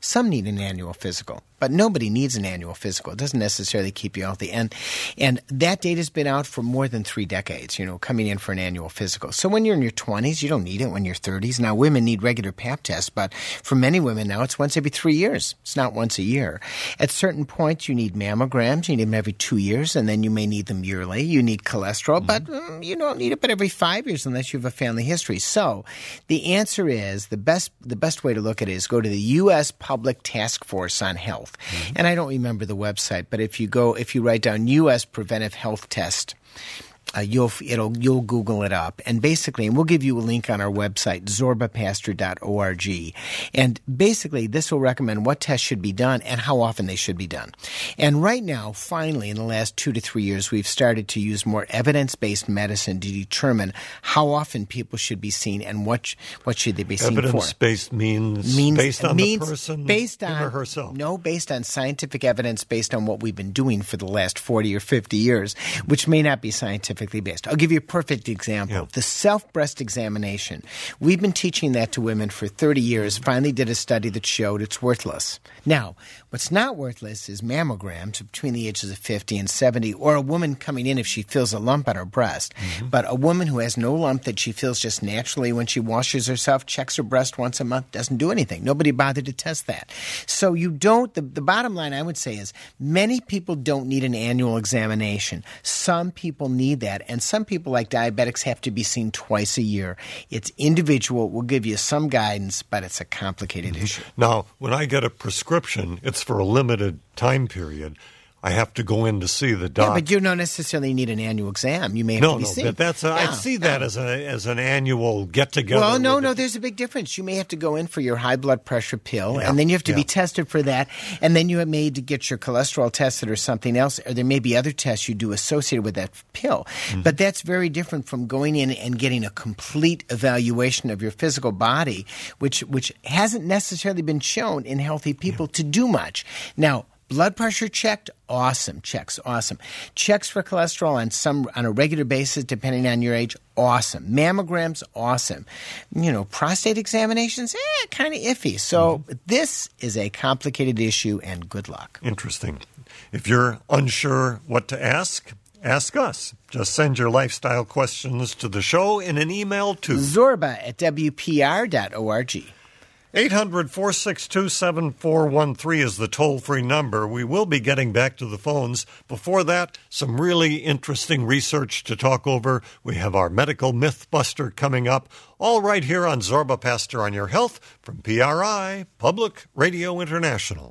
Some need an annual physical, but nobody needs an annual physical. It doesn't necessarily keep you healthy. And and that data's been out for more than three decades, you know, coming in for an annual physical. So when you're in your twenties, you don't need it. When you're thirties, now women need regular pap tests, but for many women now it's once every three years. It's not once a year. At certain points, you need mammograms. You need them every two years, and then you may need them yearly. You need cholesterol, mm-hmm. but um, you don't need it but every five years unless you have a family history. So the answer is the best the best way to look at it is go to the U S Public Task Force on Health. Mm-hmm. And I don't remember the website, but if you go, if you write down U S Preventive Health Test, Uh, you'll it'll you'll Google it up, and basically, and we'll give you a link on our website, zorba pastor dot org. And basically, this will recommend what tests should be done and how often they should be done. And right now, finally, in the last two to three years, we've started to use more evidence-based medicine to determine how often people should be seen and what sh- what should they be seen for. Evidence-based means, means based on means the person, based him on, or herself. No, based on scientific evidence, based on what we've been doing for the last forty or fifty years, which may not be scientific. Based. I'll give you a perfect example. Yeah. The self-breast examination. We've been teaching that to women for thirty years, finally did a study that showed it's worthless. Now, what's not worthless is mammograms between the ages of fifty and seventy, or a woman coming in if she feels a lump on her breast. Mm-hmm. But a woman who has no lump that she feels just naturally when she washes herself, checks her breast once a month, doesn't do anything. Nobody bothered to test that. So you don't, the, the bottom line I would say is many people don't need an annual examination. Some people need that. And some people, like diabetics, have to be seen twice a year. It's individual. We'll give you some guidance, but it's a complicated mm-hmm. issue. Now, when I get a prescription, it's for a limited time period. I have to go in to see the doctor. Yeah, but you don't necessarily need an annual exam. You may have no, to be no, seen. but that's a, yeah, I see that yeah. as a as an annual get together. Well, no, no, the, there's a big difference. You may have to go in for your high blood pressure pill, yeah, and then you have to yeah. be tested for that, and then you may to get your cholesterol tested or something else, or there may be other tests you do associated with that pill. Mm-hmm. But that's very different from going in and getting a complete evaluation of your physical body, which which hasn't necessarily been shown in healthy people yeah. to do much. Now, blood pressure checked, awesome. Checks, awesome. Checks for cholesterol on some on a regular basis, depending on your age, awesome. Mammograms, awesome. You know, prostate examinations, eh, kind of iffy. So mm-hmm. this is a complicated issue, and good luck. Interesting. If you're unsure what to ask, ask us. Just send your lifestyle questions to the show in an email to zorba at w p r dot org. eight hundred, four six two, seven four one three is the toll-free number. We will be getting back to the phones. Before that, some really interesting research to talk over. We have our medical myth buster coming up, all right here on Zorba Pastor on Your Health from P R I, Public Radio International.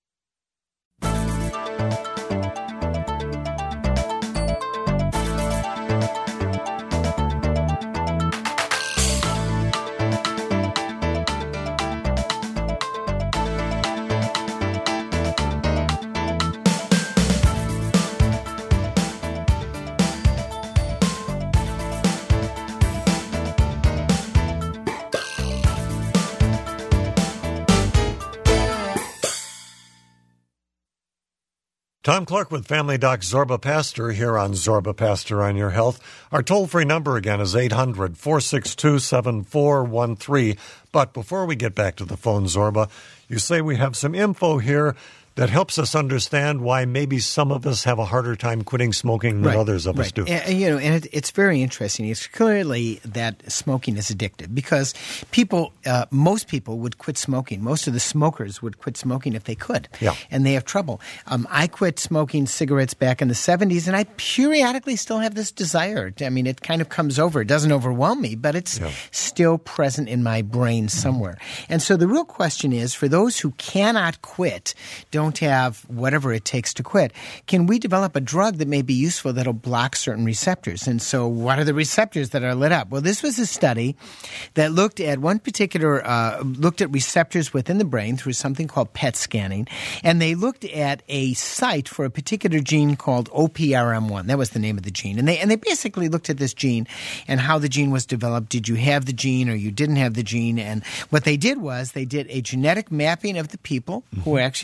Tom Clark with Family Doc Zorba Pastor here on Zorba Pastor on Your Health. Our toll-free number again is eight hundred, four six two, seven four one three. But before we get back to the phone, Zorba, you say we have some info here that helps us understand why maybe some of us have a harder time quitting smoking than right, others of right. us do. And, you know, and it, it's very interesting. It's clearly that smoking is addictive because people, uh, most people would quit smoking. Most of the smokers would quit smoking if they could, yeah. and they have trouble. Um, I quit smoking cigarettes back in the seventies, and I periodically still have this desire. I mean, it kind of comes over. It doesn't overwhelm me, but it's yeah. still present in my brain somewhere. Mm-hmm. And so the real question is, for those who cannot quit, don't don't have whatever it takes to quit, can we develop a drug that may be useful that will block certain receptors? And so what are the receptors that are lit up? Well, this was a study that looked at one particular, uh, looked at receptors within the brain through something called P E T scanning, and they looked at a site for a particular gene called O P R M one. That was the name of the gene. And they, and they basically looked at this gene and how the gene was developed. Did you have the gene or you didn't have the gene? And what they did was they did a genetic mapping of the people mm-hmm. who were actually doing this study.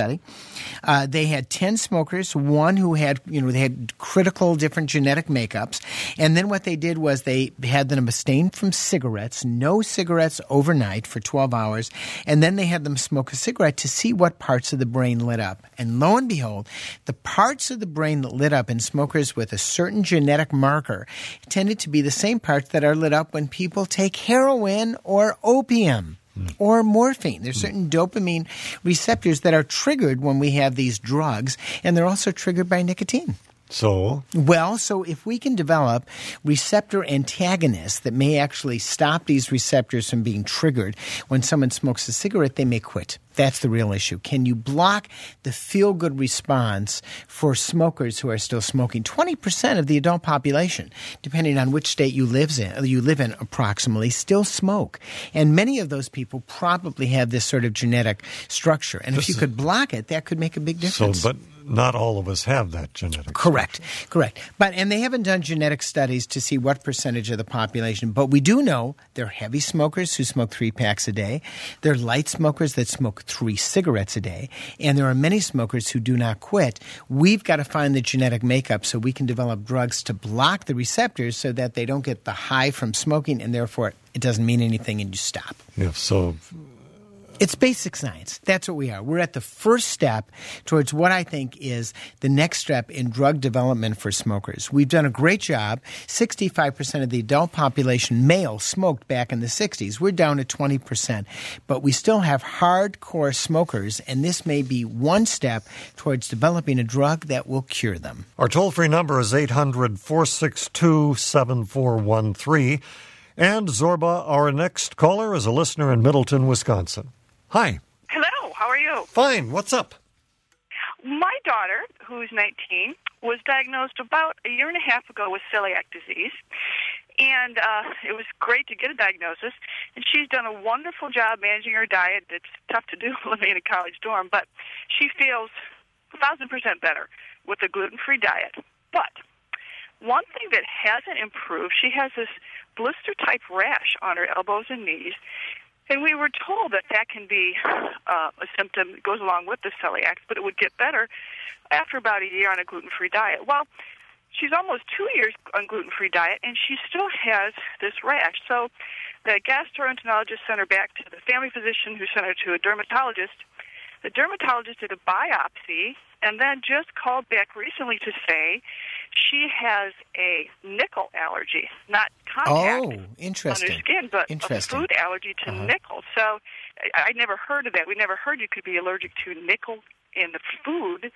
study. Uh, they had ten smokers, one who had, you know, they had critical different genetic makeups. And then what they did was they had them abstain from cigarettes, no cigarettes overnight for twelve hours. And then they had them smoke a cigarette to see what parts of the brain lit up. And lo and behold, the parts of the brain that lit up in smokers with a certain genetic marker tended to be the same parts that are lit up when people take heroin or opium. Or morphine. There's certain dopamine receptors that are triggered when we have these drugs, and they're also triggered by nicotine. So? Well, so if we can develop receptor antagonists that may actually stop these receptors from being triggered, when someone smokes a cigarette, they may quit. That's the real issue. Can you block the feel-good response for smokers who are still smoking? twenty percent of the adult population, depending on which state you live in, you live in approximately, still smoke. And many of those people probably have this sort of genetic structure. And This if you could block it, that could make a big difference. So, but not all of us have that genetic. Correct, correct. But and they haven't done genetic studies to see what percentage of the population. But we do know there are heavy smokers who smoke three packs a day. There are light smokers that smoke three cigarettes a day, and there are many smokers who do not quit. We've got to find the genetic makeup so we can develop drugs to block the receptors so that they don't get the high from smoking, and therefore it doesn't mean anything and you stop. If so. It's basic science. That's what we are. We're at the first step towards what I think is the next step in drug development for smokers. We've done a great job. sixty-five percent of the adult population, male, smoked back in the sixties. We're down to twenty percent. But we still have hardcore smokers, and this may be one step towards developing a drug that will cure them. Our toll-free number is eight hundred, four six two, seven four one three. And Zorba, our next caller, is a listener in Middleton, Wisconsin. Hi. Hello, how are you? Fine. What's up? My daughter, who's nineteen, was diagnosed about a year and a half ago with celiac disease. And uh, it was great to get a diagnosis. And she's done a wonderful job managing her diet. It's tough to do living in a college dorm, but she feels a thousand percent better with a gluten-free diet. But one thing that hasn't improved, she has this blister-type rash on her elbows and knees. And we were told that that can be uh, a symptom that goes along with the celiac, but it would get better after about a year on a gluten-free diet. Well, she's almost two years on gluten-free diet, and she still has this rash. So the gastroenterologist sent her back to the family physician, who sent her to a dermatologist. The dermatologist did a biopsy and then just called back recently to say she has a nickel allergy, not contact oh, interesting. on her skin, but a food allergy to uh-huh. nickel. So I, I never heard of that. We never heard you could be allergic to nickel in the food.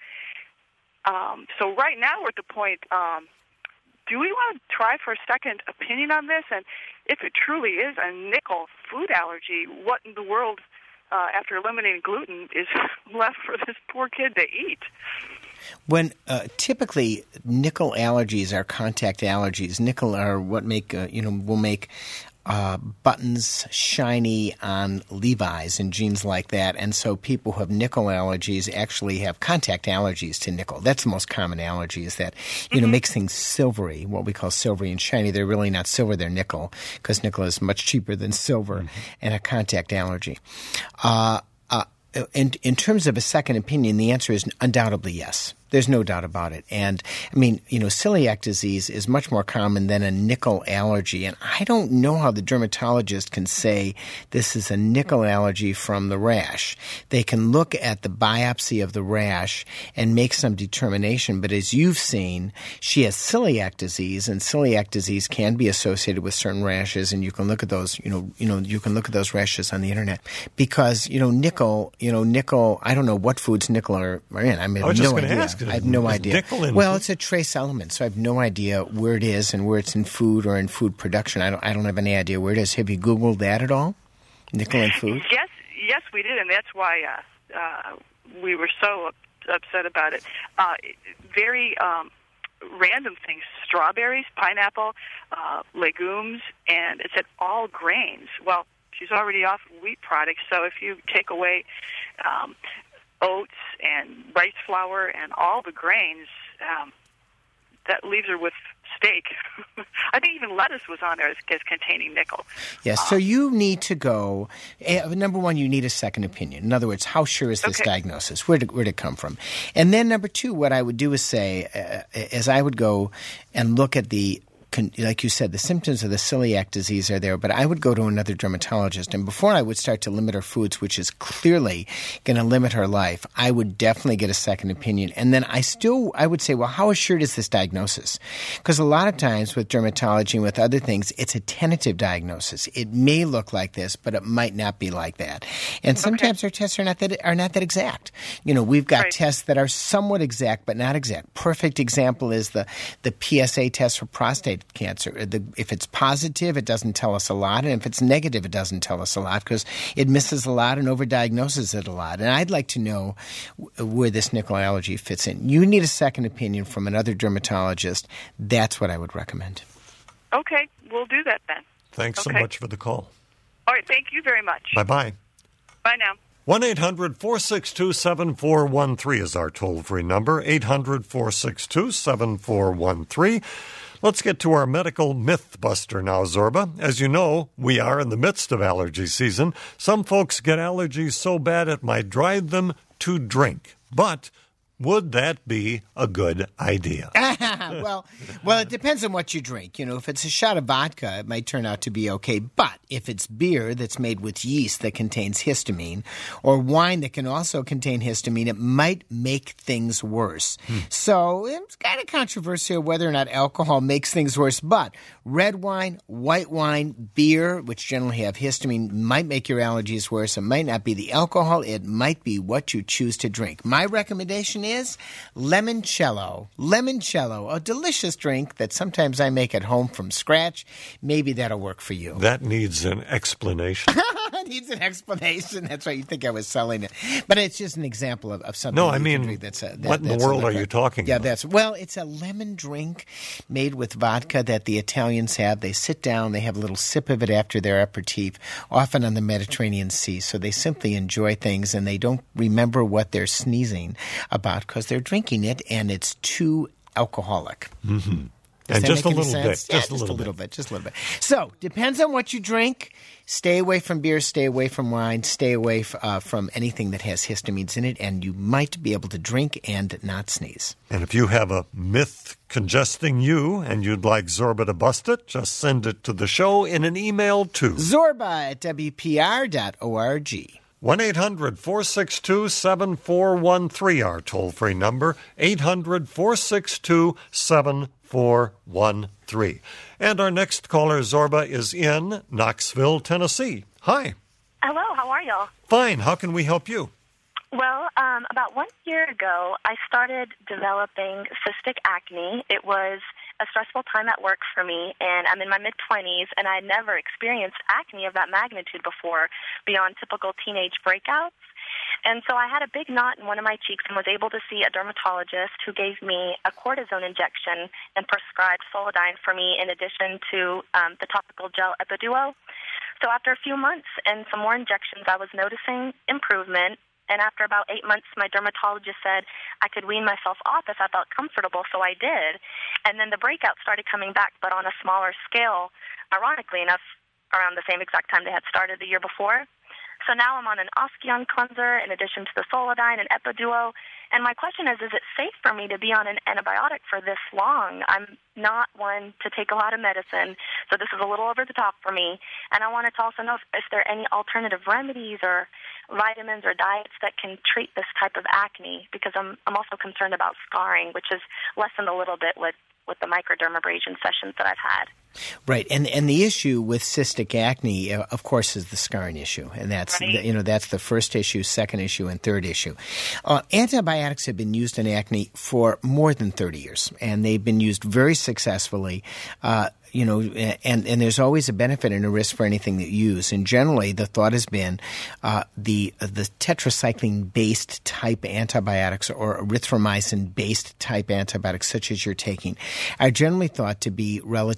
Um, so right now we're at the point, um, do we want to try for a second opinion on this? And if it truly is a nickel food allergy, what in the world, uh, after eliminating gluten, is left for this poor kid to eat? When uh, typically nickel allergies are contact allergies. Nickel are what make uh, you know will make uh, buttons shiny on Levi's and jeans like that. And so people who have nickel allergies actually have contact allergies to nickel. That's the most common allergy, is that you know mm-hmm. makes things silvery, what we call silvery and shiny. They're really not silver; they're nickel, because nickel is much cheaper than silver, mm-hmm. and a contact allergy. Uh, uh, in, in terms of a second opinion, the answer is undoubtedly yes. There's no doubt about it. And, I mean, you know, celiac disease is much more common than a nickel allergy. And I don't know how the dermatologist can say this is a nickel allergy from the rash. They can look at the biopsy of the rash and make some determination. But as you've seen, she has celiac disease, and celiac disease can be associated with certain rashes. And you can look at those, you know, you know, you can look at those rashes on the internet, because, you know, nickel, you know, nickel, I don't know what foods nickel are, are in. I mean, I was just no going to ask. I have no idea. Well, it's a trace element, so I have no idea where it is and where it's in food or in food production. I don't. I don't have any idea where it is. Have you Googled that at all? Nickel in food? Yes, yes, we did, and that's why uh, uh, we were so upset about it. Uh, very um, random things: strawberries, pineapple, uh, legumes, and it said all grains. Well, she's already off wheat products, so if you take away Um, oats and rice flour and all the grains, um, that leaves her with steak. I think even lettuce was on there as, as containing nickel. Yes, so you need to go, uh, number one, you need a second opinion. In other words, how sure is this Okay. diagnosis? Where did, where did it come from? And then number two, what I would do is say, uh, is I would go and look at the, con- like you said, the symptoms of the celiac disease are there, but I would go to another dermatologist. And before I would start to limit her foods, which is clearly going to limit her life, I would definitely get a second opinion. And then I still, I would say, well, how assured is this diagnosis? Because a lot of times with dermatology and with other things, it's a tentative diagnosis. It may look like this, but it might not be like that. And sometimes our tests are not that are not that exact. You know, we've got Right. tests that are somewhat exact, but not exact. Perfect example is the the P S A test for prostate cancer. The, if it's positive, it doesn't tell us a lot, and if it's negative, it doesn't tell us a lot because it misses a lot and overdiagnoses it a lot. And I'd like to know w- where this nickel allergy fits in. You need a second opinion from another dermatologist. That's what I would recommend. Okay, we'll do that then. Thanks so Okay. much for the call. All right, thank you very much. Bye-bye. Bye now. one eight hundred four six two seven four one three is our toll-free number, eight hundred four six two seven four one three. Let's get to our medical myth buster now, Zorba. As you know, we are in the midst of allergy season. Some folks get allergies so bad it might drive them to drink. But would that be a good idea? well, well, it depends on what you drink. You know, if it's a shot of vodka, it might turn out to be okay. But if it's beer that's made with yeast that contains histamine, or wine that can also contain histamine, it might make things worse. Hmm. So it's kind of controversial whether or not alcohol makes things worse. But red wine, white wine, beer, which generally have histamine, might make your allergies worse. It might not be the alcohol. It might be what you choose to drink. My recommendation is limoncello. Limoncello, a delicious drink that sometimes I make at home from scratch. Maybe that'll work for you. That needs an explanation. It needs an explanation. That's right. You think I was selling it. But it's just an example of, of something No, that I you mean, can drink that's a, that, what in the that's a world are liquor. you talking yeah, about? that's well, it's a lemon drink made with vodka that the Italians have. They sit down, they have a little sip of it after their aperitif, often on the Mediterranean Sea. So they simply enjoy things and they don't remember what they're sneezing about because they're drinking it and it's too alcoholic. Mm-hmm. Does And that just a make any little bit. sense? Yeah, Just a little bit. bit. Just a little bit. So, depends on what you drink. Stay away from beer, stay away from wine, stay away f- uh, from anything that has histamines in it, and you might be able to drink and not sneeze. And if you have a myth congesting you and you'd like Zorba to bust it, just send it to the show in an email to Zorba at W P R dot org. one eight hundred four six two seven four one three, our toll-free number, eight hundred four six two seven four one three. And our next caller, Zorba, is in Knoxville, Tennessee. Hi. Hello, how are y'all? Fine. How can we help you? Well, um, about one year ago, I started developing cystic acne. It was a stressful time at work for me, and I'm in my mid-twenties, and I had never experienced acne of that magnitude before, beyond typical teenage breakouts. And so I had a big knot in one of my cheeks and was able to see a dermatologist who gave me a cortisone injection and prescribed Solodine for me in addition to um, the topical gel Epiduo. So after a few months and some more injections, I was noticing improvement. And after about eight months, my dermatologist said I could wean myself off if I felt comfortable, so I did. And then the breakouts started coming back, but on a smaller scale, ironically enough, around the same exact time they had started the year before. So now I'm on an Oscion cleanser in addition to the Solodine and Epiduo. And my question is, is it safe for me to be on an antibiotic for this long? I'm not one to take a lot of medicine, so this is a little over the top for me. And I wanted to also know if, if there are any alternative remedies or vitamins or diets that can treat this type of acne, because I'm I'm also concerned about scarring, which is lessened a little bit with, with the microdermabrasion sessions that I've had. Right, and and the issue with cystic acne, uh, of course, is the scarring issue, and that's Right. the, you know that's the first issue, second issue, and third issue. Uh, antibiotics have been used in acne for more than thirty years, and they've been used very successfully. Uh, You know, and, and there's always a benefit and a risk for anything that you use. And generally, the thought has been uh, the the tetracycline-based type antibiotics or erythromycin-based type antibiotics, such as you're taking, are generally thought to be relatively safe.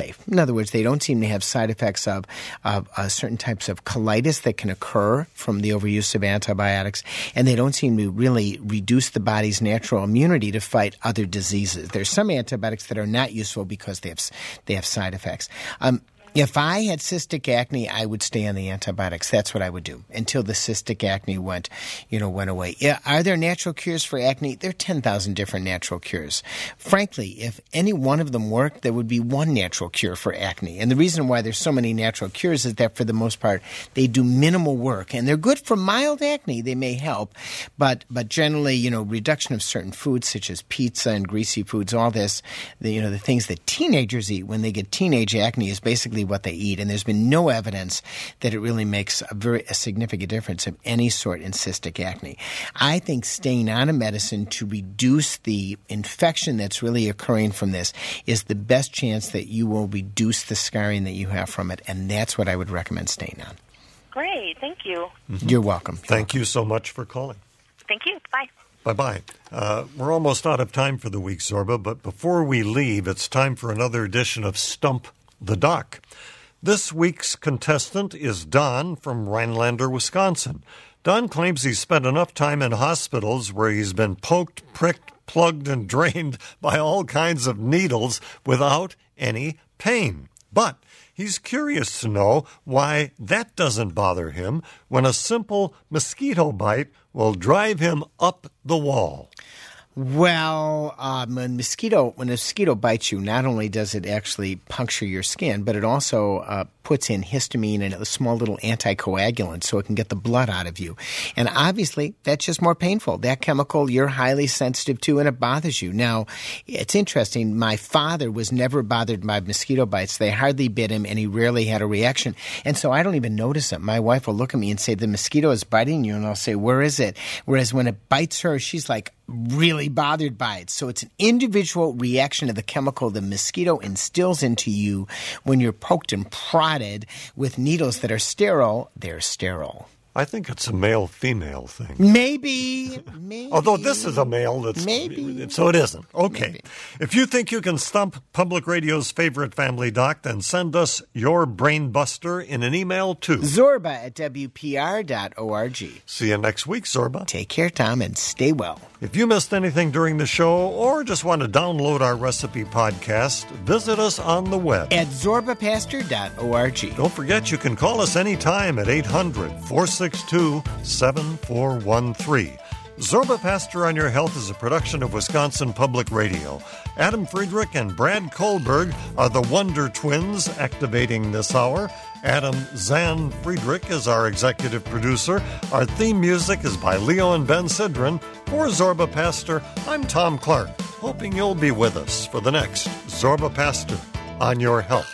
safe. In other words, they don't seem to have side effects of, of uh, certain types of colitis that can occur from the overuse of antibiotics, and they don't seem to really reduce the body's natural immunity to fight other diseases. There's some antibiotics that are not useful because they have they have side effects. Um, If I had cystic acne, I would stay on the antibiotics. That's what I would do until the cystic acne went, you know, went away. Yeah, are there natural cures for acne? There are ten thousand different natural cures. Frankly, if any one of them worked, there would be one natural cure for acne. And the reason why there's so many natural cures is that for the most part, they do minimal work. And they're good for mild acne. They may help. But but generally, you know, reduction of certain foods such as pizza and greasy foods, all this, the, you know, the things that teenagers eat when they get teenage acne is basically what they eat, and there's been no evidence that it really makes a very a significant difference of any sort in cystic acne. I think staying on a medicine to reduce the infection that's really occurring from this is the best chance that you will reduce the scarring that you have from it, and that's what I would recommend staying on. Great, thank you. Mm-hmm. You're welcome. Thank you so much for calling. Thank you. Bye. Bye-bye. Uh, we're almost out of time for the week, Zorba, but before we leave, it's time for another edition of Stump the Doc. This week's contestant is Don from Rhinelander, Wisconsin. Don claims he's spent enough time in hospitals where he's been poked, pricked, plugged, and drained by all kinds of needles without any pain. But he's curious to know why that doesn't bother him when a simple mosquito bite will drive him up the wall. Well, um, when mosquito when a mosquito bites you, not only does it actually puncture your skin, but it also uh, puts in histamine and a small little anticoagulant so it can get the blood out of you. And obviously, that's just more painful. That chemical you're highly sensitive to, and it bothers you. Now, it's interesting. My father was never bothered by mosquito bites. They hardly bit him, and he rarely had a reaction. And so I don't even notice it. My wife will look at me and say, the mosquito is biting you, and I'll say, where is it? Whereas when it bites her, she's like, really bothered by it. So it's an individual reaction to the chemical the mosquito instills into you when you're poked and prodded with needles that are sterile. They're sterile. I think it's a male-female thing. Maybe. Maybe. Although this is a male, that's Maybe. So it isn't. Okay. Maybe. If you think you can stump Public Radio's favorite family doc, then send us your brain buster in an email to Zorba at W P R dot org. See you next week, Zorba. Take care, Tom, and stay well. If you missed anything during the show or just want to download our recipe podcast, visit us on the web at zorba pastor dot org. Don't forget you can call us anytime at eight hundred, four six two, seven four one three. Zorba Pastor on Your Health is a production of Wisconsin Public Radio. Adam Friedrich and Brad Kohlberg are the Wonder Twins activating this hour. Adam Zan Friedrich is our executive producer. Our theme music is by Leo and Ben Sidran. For Zorba Pastor, I'm Tom Clark, hoping you'll be with us for the next Zorba Pastor on Your Health.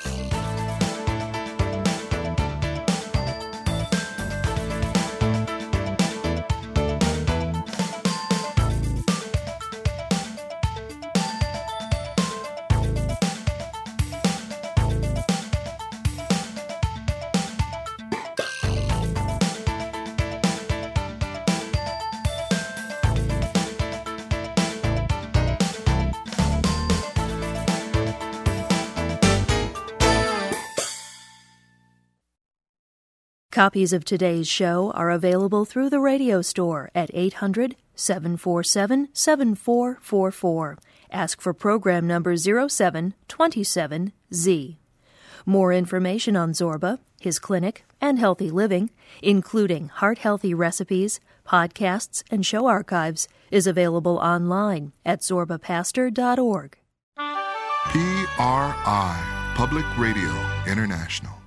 Copies of today's show are available through the radio store at eight hundred, seven four seven, seven four four four. Ask for program number zero seven two seven Z. More information on Zorba, his clinic, and healthy living, including heart-healthy recipes, podcasts, and show archives, is available online at zorba pastor dot org. P R I, Public Radio International.